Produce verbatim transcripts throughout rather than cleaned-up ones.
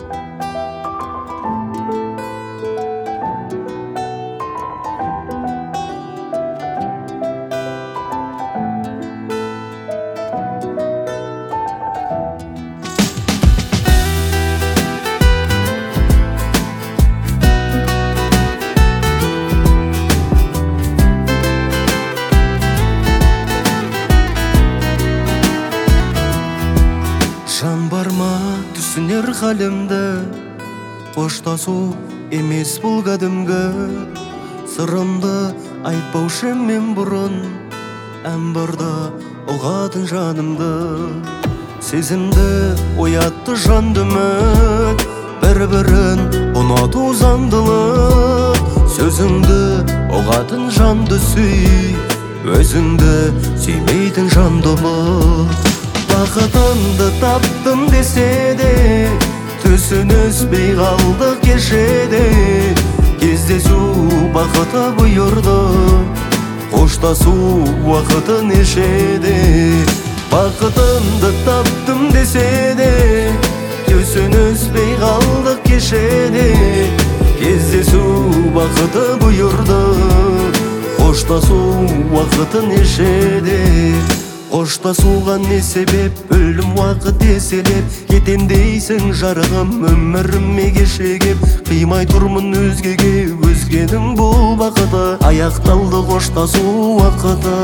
Жан барма түсінер халімді, қоштасу емес бұл кәдімгі. Сырымды айтпаушы мен бұрын, ән барда ұғатын жанымды. Сезімді оятты жанды үміт, бір-бірін ұнату заңдылық. Сөзіңді ұғатын жанды сүй, өзіңді сүймейтін жанды ұмыт. Бақытымды таптым десе де, түсініспей қалдық кешеде. Кездесу бақыты бұйырды, қоштасу уақыты нешеде. Бақытымды таптым десе де, түсініспей қалдық кешеде. Кездесу бақыты бұйырды, қоштасу уақыты нешеде. Қоштасуға не себеп, өлім уақыт еселеп. Кетем дейсің жарығым, өміріме кешегеп. Қимай тұрмын өзгеге, өзгенің бұл бақыты. Аяқталды қоштасу уақыты.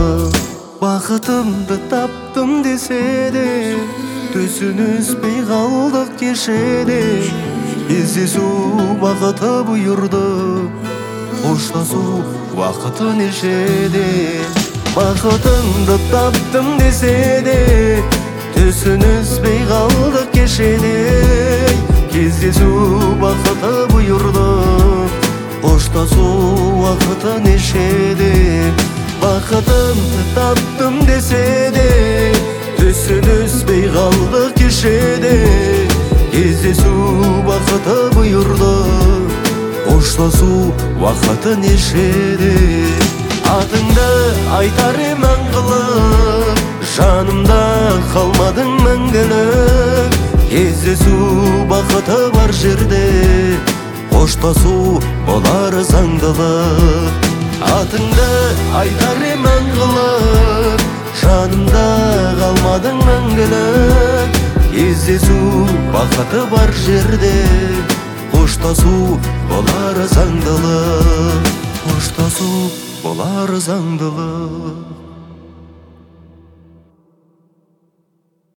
Бақытымды таптым десе де, түсініспей қалдық кешеде. Кездесу бақыты бұйырды, қоштасу уақыты нешеде. Бақытымды таптым десе де, түсініспей қалдық кешеде. Кездесу бақыты бұйырды, қоштасу уақыты нешеде. Бақытымды таптым десе де, түсініспей қалдық кешеде. Кездесу бақыты бұйырды, қоштасу уақыты нешеде. Атыңды айтар емін қылып, жанымда қалмадың мәңгілік. Кездесу бақыты бар жерде, қоштасу болар заңдылық. Атыңды айтар емін қылып, жанымда қалмадың мәңгілік. Кездесу бақыты бар жерде, қоштасу болар заңдылық. Қоштасу болар заңдылық.